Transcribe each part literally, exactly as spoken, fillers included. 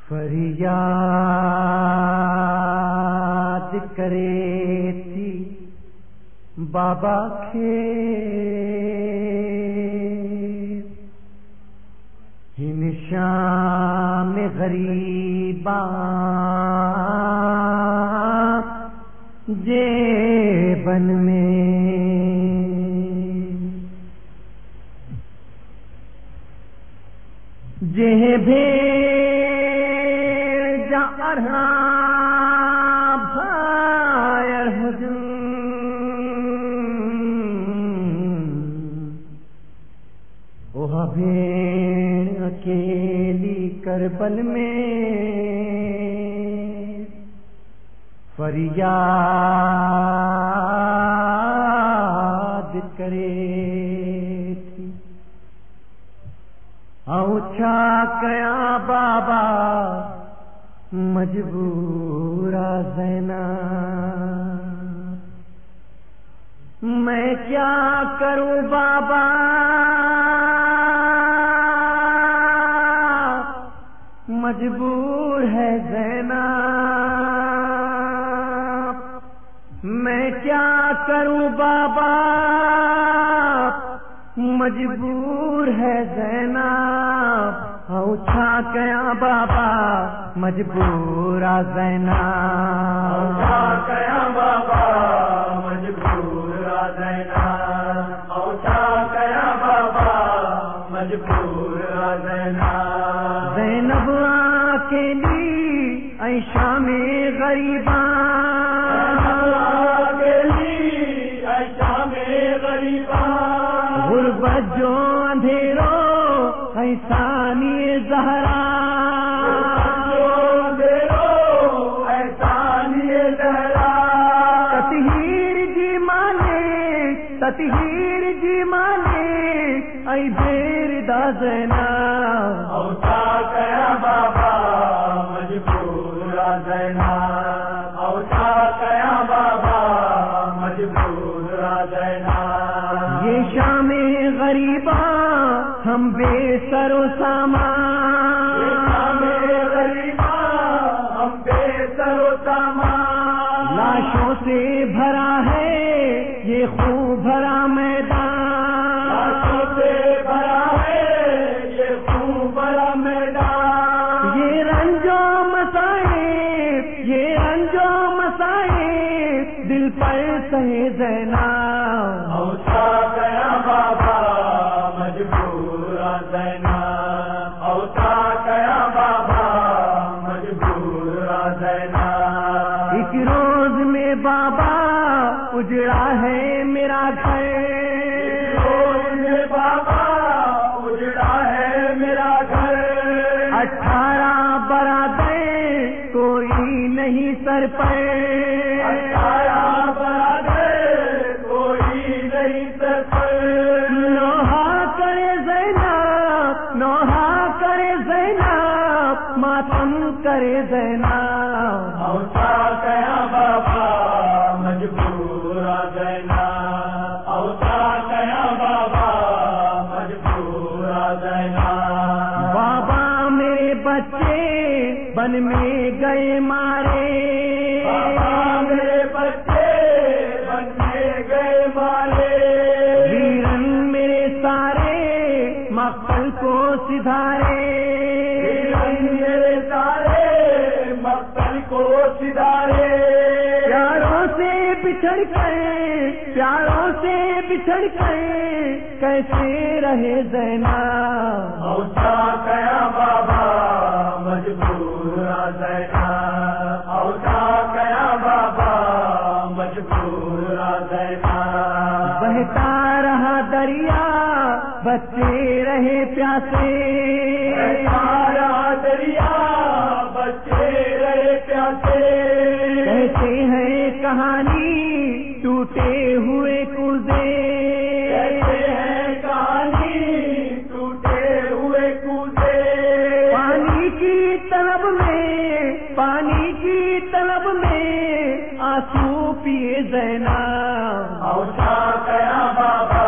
فریاد کرے تھی بابا کے ان شام غریباں جیبن میں جہ بھیڑ جارہا بھائر حجن وہ بھیڑ اکیلی کربل میں فریاد کرے تھی اوچھا کیا بابا مجبورا زینا میں کیا کروں بابا مجبور ہے زینا میں کیا کروں بابا مجبور ہے زینب اوچھا کیا بابا مجبور زینب اوچھا کیا بابا مجبور زینب اوچھا کیا بابا مجبور زینب زینب اکیلی عیشا میں غریباں غربت جو اندھیرو ایسانی زہرا ایسانی زہرا تطہیر جی مانے تطہیر جی مانے ای بیر دا زینب اوچھا کیا بابا مجبور زینب اوچھا کیا بابا مجبور زینب یہ شام غریباں ہم بے سر و سامان یہ شام غریباں ہم بے سر و سامان لاشوں سے بھرا ہے یہ خون بھرا میدان لاشوں سے بھرا ہے یہ خون بھرا میدان یہ رنجو مصائب یہ رنجو مصائب دل پر سہے زینب اوچھا کیا بابا مجبور زینب اوچھا کیا بابا مجبور زینب ایک روز میں بابا اجڑا ہے میرا گھر ایک روز میں بابا اجڑا ہے میرا گھر اٹھارہ برادر کوئی نہیں سر پر اٹھارہ برادر کوئی نہیں سر پر نوحہ کرے زینب نوحہ کرے زینب ماتم کرے زینب اوچھا کیا بابا مجبور زینب اوچھا کیا بابا مجبور زینب بابا میرے بچے بن میں گئے مارے بابا میرے بچے بن میں گئے مارے ویرن میرے سارے مقتل کو سدھارے ویرن میرے سارے مقتل کو سدھارے پیاروں سے بچھڑ کر پیاروں سے بچھڑ کر کیسے رہے زینب اوچھا کیا بابا مجبور زینب اوچھا کیا بابا مجبور زینب بہتا رہا دریا بچے رہے پیاسے بہتا رہا دریا بچے رہے پیاسے کہتے ہیں کہانی ٹوٹے ہوئے کوزے کہتے ہیں کہانی ٹوٹے ہوئے کوزے پانی کی طلب میں پانی کی طلب میں آنسو پیے زینب اوچھا کیا بابا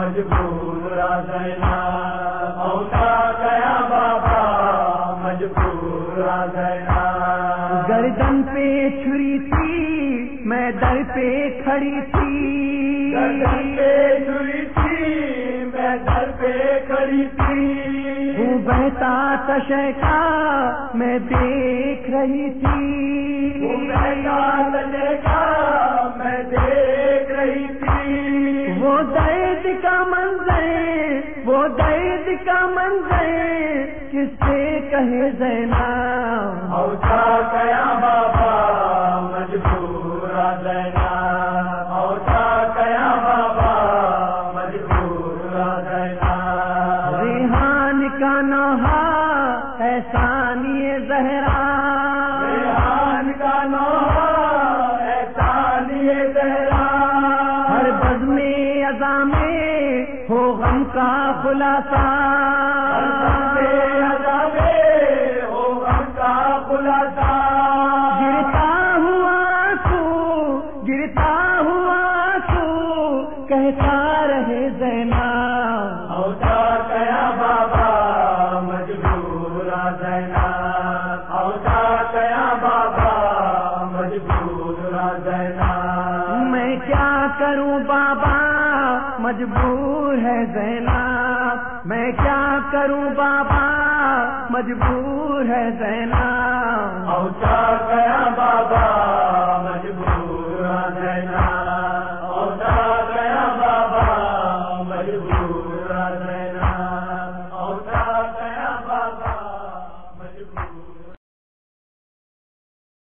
مجبور زینب اوچھا کیا بابا مجبور مجبور آ گیا. گردن پہ چھری تھی میں در پہ کھڑی تھی. گردن پہ چھری تھی میں در پہ کھڑی تھی. وہ بہتا تشے کا میں دیکھ رہی تھی. وہ بہتا تشے کا میں دیکھ رہی تھی. وہ درد کا منظر وہ درد کا منظر کس سے کہے زینب. اوچا گیا بابا مجبور آ گیا. اوچا گیا بابا مجبور آ گیا. ریحان کا نوحہ احسانی زہرا. ریحان کا نوحہ احسانی زہرا. ہر بزم اذا میں ہو غم کا خلاصہ. گرتا ہوا تو گرتا ہوا تو کہتا رہے زینب. اوچا گیا بابا مجبور آ گیا. اوچا گیا بابا مجبور آ گیا. میں کیا کروں بابا مجبور ہے زینب. میں کیا کروں بابا مجبور ہے زینب. اوچا گیا بابا